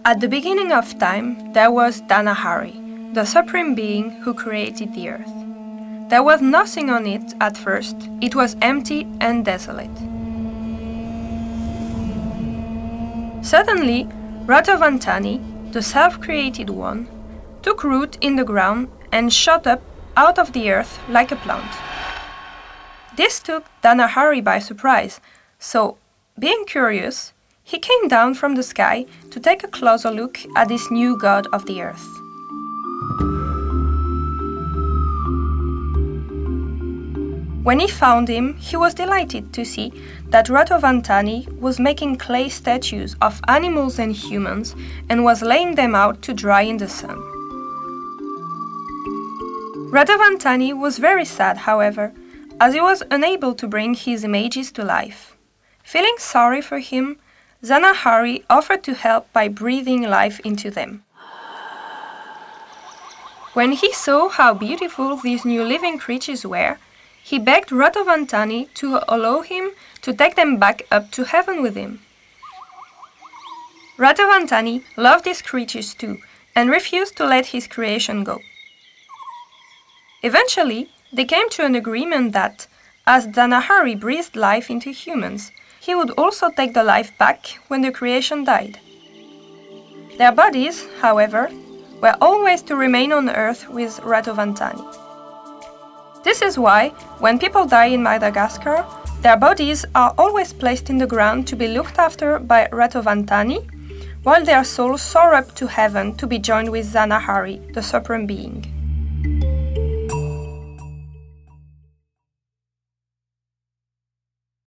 At the beginning of time, there was Danahari, the supreme being who created the earth. There was nothing on it at first. It was empty and desolate. Suddenly, Ratavantani, the self-created one, took root in the ground and shot up out of the earth like a plant. This took Danahari by surprise, so, being curious, he came down from the sky to take a closer look at this new god of the earth. When he found him, he was delighted to see that Ratavantani was making clay statues of animals and humans and was laying them out to dry in the sun. Ratavantani was very sad, however, as he was unable to bring his images to life. Feeling sorry for him, Danahari offered to help by breathing life into them. When he saw how beautiful these new living creatures were, he begged Ratavantani to allow him to take them back up to heaven with him. Ratavantani loved these creatures too and refused to let his creation go. Eventually, they came to an agreement that, as Danahari breathed life into humans, he would also take the life back when the creation died. Their bodies, however, were always to remain on earth with Ratavantani. This is why, when people die in Madagascar, their bodies are always placed in the ground to be looked after by Ratavantani, while their souls soar up to heaven to be joined with Danahari, the supreme being.